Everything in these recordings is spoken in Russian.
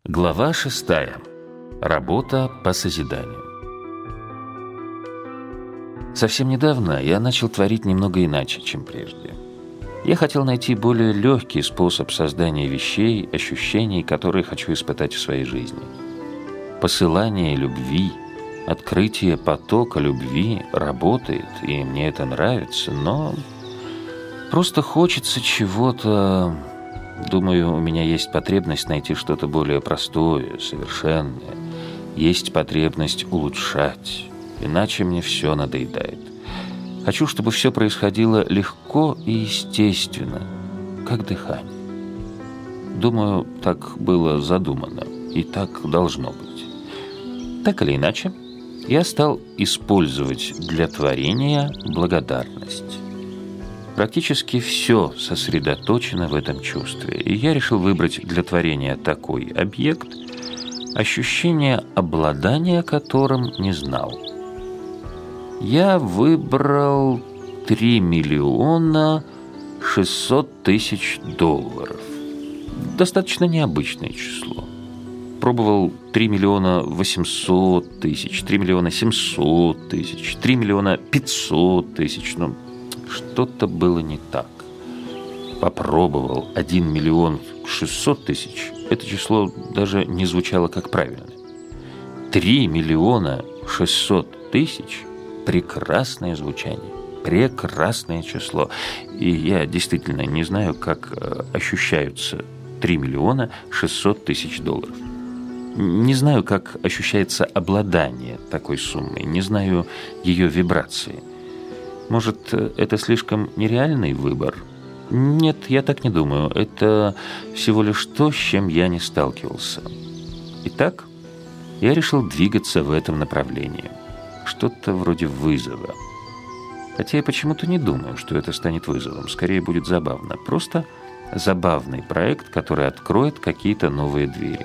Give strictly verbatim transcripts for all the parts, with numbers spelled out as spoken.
Глава шестая. Работа по созиданию. Совсем недавно я начал творить немного иначе, чем прежде. Я хотел найти более легкий способ создания вещей, ощущений, которые хочу испытать в своей жизни. Посылание любви, открытие потока любви работает, и мне это нравится, но просто хочется чего-то. Думаю, у меня есть потребность найти что-то более простое, совершенное. Есть потребность улучшать, иначе мне все надоедает. Хочу, чтобы все происходило легко и естественно, как дыхание. Думаю, так было задумано, и так должно быть. Так или иначе, я стал использовать для творения благодарность. Практически все сосредоточено в этом чувстве, и я решил выбрать для творения такой объект, ощущение обладания которым не знал. Я выбрал три миллиона шестьсот тысяч долларов. Достаточно необычное число. Пробовал три миллиона восемьсот тысяч, три миллиона семьсот тысяч, три миллиона пятьсот тысяч, но что-то было не так. Попробовал один миллион шестьсот тысяч. Это число даже не звучало как правильное. три миллиона шестьсот тысяч – прекрасное звучание, прекрасное число. И я действительно не знаю, как ощущаются три миллиона шестьсот тысяч долларов. Не знаю, как ощущается обладание такой суммой, не знаю ее вибрации. Может, это слишком нереальный выбор? Нет, я так не думаю. Это всего лишь то, с чем я не сталкивался. Итак, я решил двигаться в этом направлении. Что-то вроде вызова. Хотя я почему-то не думаю, что это станет вызовом. Скорее будет забавно. Просто забавный проект, который откроет какие-то новые двери.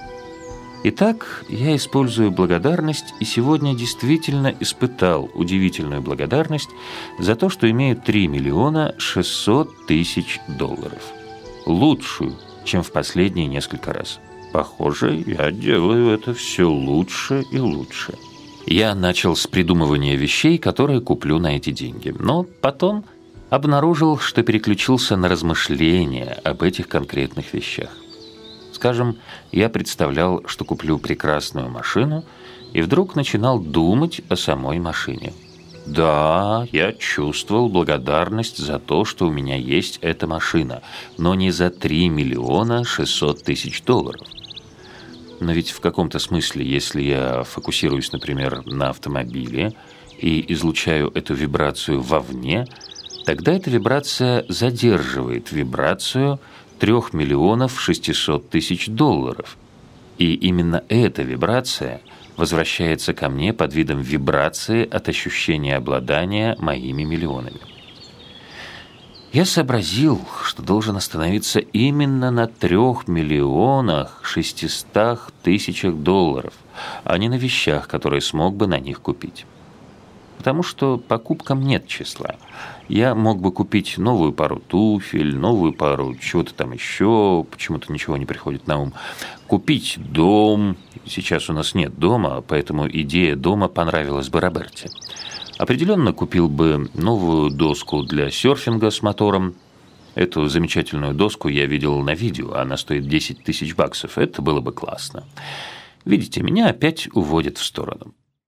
Итак, я использую благодарность, и сегодня действительно испытал удивительную благодарность за то, что имею три миллиона шестьсот тысяч долларов. Лучшую, чем в последние несколько раз. Похоже, я делаю это все лучше и лучше. Я начал с придумывания вещей, которые куплю на эти деньги, но потом обнаружил, что переключился на размышления об этих конкретных вещах. Скажем, я представлял, что куплю прекрасную машину, и вдруг начинал думать о самой машине. Да, я чувствовал благодарность за то, что у меня есть эта машина, но не за три миллиона шестьсот тысяч долларов. Но ведь в каком-то смысле, если я фокусируюсь, например, на автомобиле и излучаю эту вибрацию вовне, тогда эта вибрация задерживает вибрацию трех миллионов шестисот тысяч долларов. И именно эта вибрация возвращается ко мне под видом вибрации от ощущения обладания моими миллионами. Я сообразил, что должен остановиться именно на трех миллионах шестистах тысячах долларов, а не на вещах, которые смог бы на них купить. Потому что покупкам нет числа. Я мог бы купить новую пару туфель, новую пару чего-то там еще, почему-то ничего не приходит на ум. Купить дом. Сейчас у нас нет дома, поэтому идея дома понравилась бы Роберте. Определенно купил бы новую доску для серфинга с мотором. Эту замечательную доску я видел на видео, она стоит десять тысяч баксов. Это было бы классно. Видите, меня опять уводят в сторону.